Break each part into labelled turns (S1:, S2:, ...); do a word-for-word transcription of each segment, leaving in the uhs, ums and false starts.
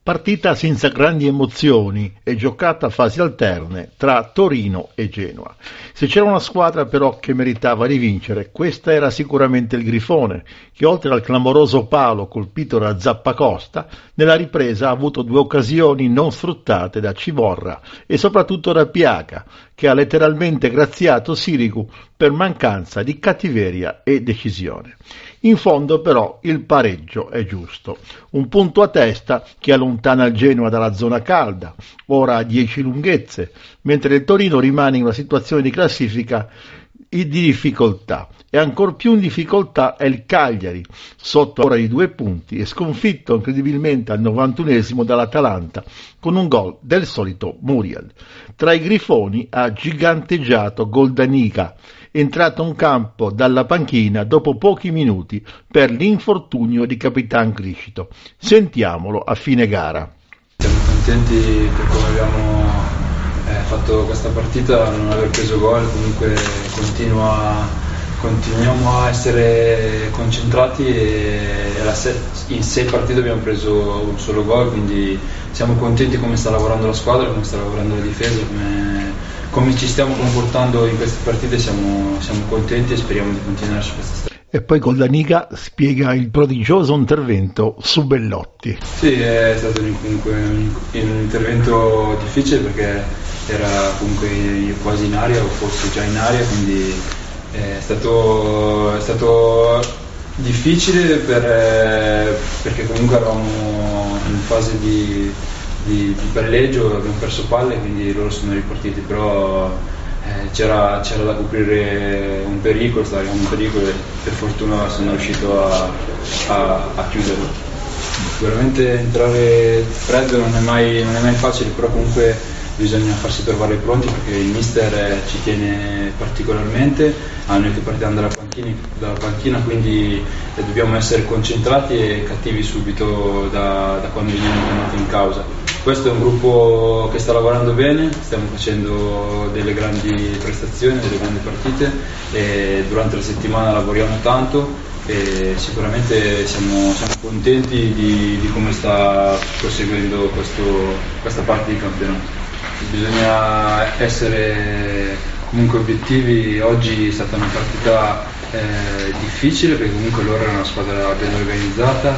S1: Partita senza grandi emozioni e giocata a fasi alterne tra Torino e Genoa. Se c'era una squadra però che meritava di vincere, questa era sicuramente il Grifone, che oltre al clamoroso palo colpito da Zappacosta, nella ripresa ha avuto due occasioni non sfruttate da Civorra e soprattutto da Piaca, che ha letteralmente graziato Sirigu per mancanza di cattiveria e decisione. In fondo però il pareggio è giusto, un punto a testa che allontana il Genoa dalla zona calda, ora a dieci lunghezze, mentre il Torino rimane in una situazione di classifica di difficoltà, e ancor più in difficoltà è il Cagliari, sotto ora di due punti e sconfitto incredibilmente al novantunesimo dall'Atalanta con un gol del solito Muriel. Tra i Grifoni ha giganteggiato Goldanica, entrato in campo dalla panchina dopo pochi minuti per l'infortunio di Capitan Criscito. Sentiamolo a fine gara.
S2: Siamo contenti per come abbiamo eh, fatto questa partita, non aver preso gol, comunque continua, continuiamo a essere concentrati e la se- in sei partite abbiamo preso un solo gol, quindi siamo contenti come sta lavorando la squadra, come sta lavorando la difesa, come come ci stiamo comportando in queste partite. Siamo, siamo contenti e speriamo di continuare su questa strada.
S1: E poi Goldanica spiega il prodigioso intervento su Bellotti.
S2: Sì, è stato comunque un, un intervento difficile perché era comunque quasi in aria o forse già in aria, quindi è stato, è stato difficile per, perché comunque eravamo in fase di Di, di palleggio, abbiamo perso palle, quindi loro sono ripartiti, però eh, c'era, c'era da coprire un pericolo, stava arrivando un pericolo e per fortuna sono riuscito a, a, a chiuderlo. Sicuramente entrare freddo non è, mai, non è mai facile, però comunque bisogna farsi trovare pronti perché il mister eh, ci tiene particolarmente a noi che partiamo dalla panchina, dalla panchina quindi eh, dobbiamo essere concentrati e cattivi subito da, da quando veniamo chiamati in causa. Questo è un gruppo che sta lavorando bene, stiamo facendo delle grandi prestazioni, delle grandi partite e durante la settimana lavoriamo tanto e sicuramente siamo, siamo contenti di, di come sta proseguendo questo, questa parte di campionato. Bisogna essere comunque obiettivi. Oggi è stata una partita eh, difficile perché comunque loro erano una squadra ben organizzata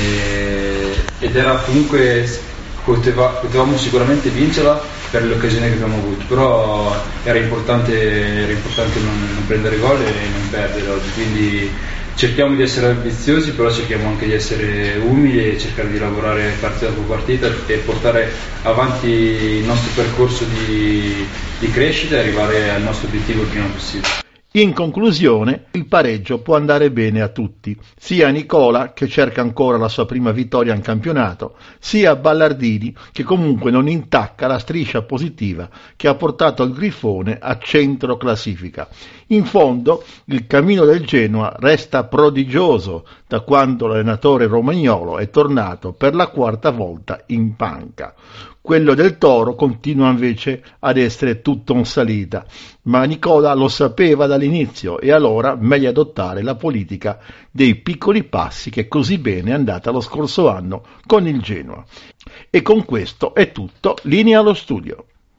S2: e, ed era comunque Poteva, potevamo sicuramente vincerla per l'occasione che abbiamo avuto, però era importante, era importante non, non prendere gol e non perdere oggi, quindi cerchiamo di essere ambiziosi, però cerchiamo anche di essere umili e cercare di lavorare partita dopo partita e portare avanti il nostro percorso di, di crescita e arrivare al nostro obiettivo il prima possibile.
S1: In conclusione, il pareggio può andare bene a tutti, sia a Nicola, che cerca ancora la sua prima vittoria in campionato, sia a Ballardini, che comunque non intacca la striscia positiva che ha portato il Grifone a centro classifica. In fondo, il cammino del Genoa resta prodigioso da quando l'allenatore romagnolo è tornato per la quarta volta in panca. Quello del Toro continua invece ad essere tutto in salita, ma Nicola lo sapeva dall'inizio e allora meglio adottare la politica dei piccoli passi che così bene è andata lo scorso anno con il Genoa. E con questo è tutto, linea allo studio.